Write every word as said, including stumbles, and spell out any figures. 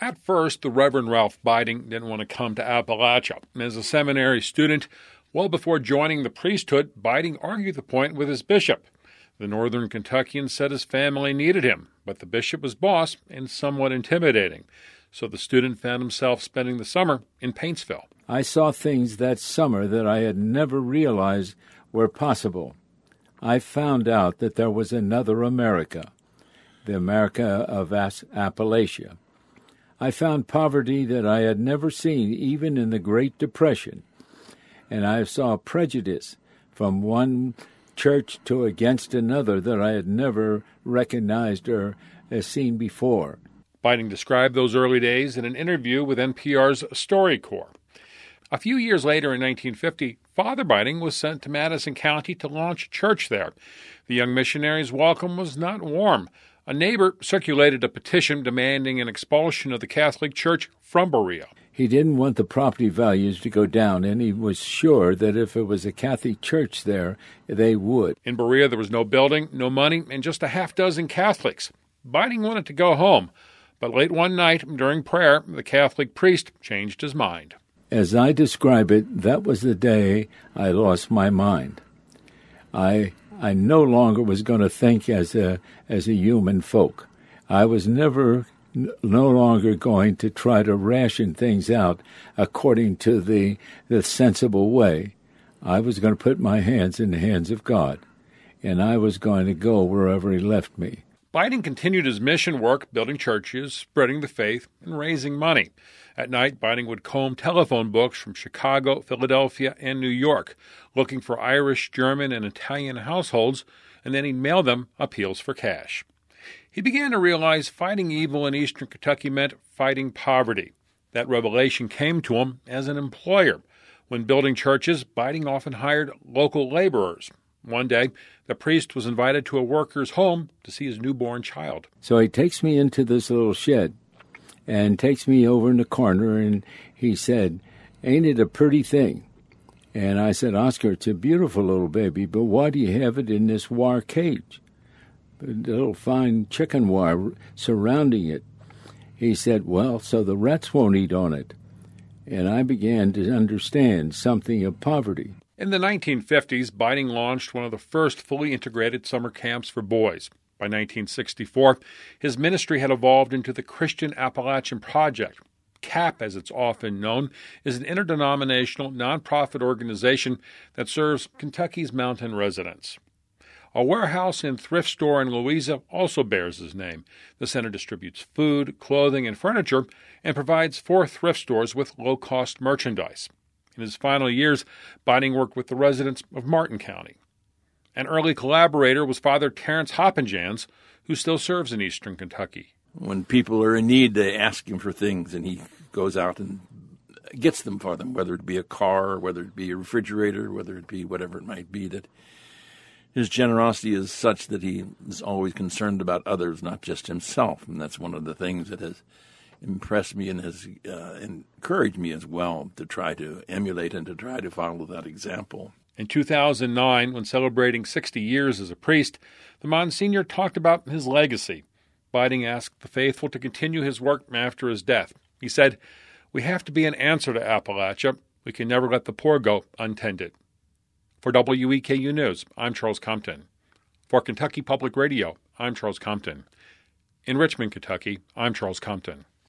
At first, the Reverend Ralph Biding didn't want to come to Appalachia. As a seminary student, well before joining the priesthood, Biding argued the point with his bishop. The northern Kentuckian said his family needed him, but the bishop was boss and somewhat intimidating. So the student found himself spending the summer in Paintsville. I saw things that summer that I had never realized were possible. I found out that there was another America, the America of Appalachia. I found poverty that I had never seen even in the Great Depression, and I saw prejudice from one church to against another that I had never recognized or seen before. Biding described those early days in an interview with N P R's StoryCorps. A few years later, in nineteen fifty, Father Biding was sent to Madison County to launch a church there. The young missionary's welcome was not warm. A neighbor circulated a petition demanding an expulsion of the Catholic Church from Berea. He didn't want the property values to go down, and he was sure that if it was a Catholic church there, they would. In Berea, there was no building, no money, and just a half dozen Catholics. Biding wanted to go home, but late one night during prayer, the Catholic priest changed his mind. As I describe it, that was the day I lost my mind. I I no longer was going to think as a as a human folk. I was never no longer going to try to ration things out according to the the sensible way. I was going to put my hands in the hands of God, and I was going to go wherever He left me. Biding continued his mission work, building churches, spreading the faith, and raising money. At night, Biding would comb telephone books from Chicago, Philadelphia, and New York, looking for Irish, German, and Italian households, and then he'd mail them appeals for cash. He began to realize fighting evil in eastern Kentucky meant fighting poverty. That revelation came to him as an employer. When building churches, Biding often hired local laborers. One day, the priest was invited to a worker's home to see his newborn child. So he takes me into this little shed and takes me over in the corner, and he said, "Ain't it a pretty thing?" And I said, "Oscar, it's a beautiful little baby, but why do you have it in this wire cage? A little fine chicken wire surrounding it." He said, "Well, so the rats won't eat on it." And I began to understand something of poverty. In the nineteen fifties, Biding launched one of the first fully integrated summer camps for boys. By nineteen sixty-four, his ministry had evolved into the Christian Appalachian Project. C A P, as it's often known, is an interdenominational nonprofit organization that serves Kentucky's mountain residents. A warehouse and thrift store in Louisa also bears his name. The center distributes food, clothing, and furniture and provides four thrift stores with low-cost merchandise. In his final years, Biding worked with the residents of Martin County. An early collaborator was Father Terrence Hoppenjans, who still serves in eastern Kentucky. When people are in need, they ask him for things, and he goes out and gets them for them, whether it be a car, whether it be a refrigerator, whether it be whatever it might be. That his generosity is such that he is always concerned about others, not just himself, and that's one of the things that has impressed me and has uh, encouraged me as well to try to emulate and to try to follow that example. In two thousand nine, when celebrating sixty years as a priest, the Monsignor talked about his legacy. Biding asked the faithful to continue his work after his death. He said, "We have to be an answer to Appalachia. We can never let the poor go untended." For W E K U News, I'm Charles Compton. For Kentucky Public Radio, I'm Charles Compton. In Richmond, Kentucky, I'm Charles Compton.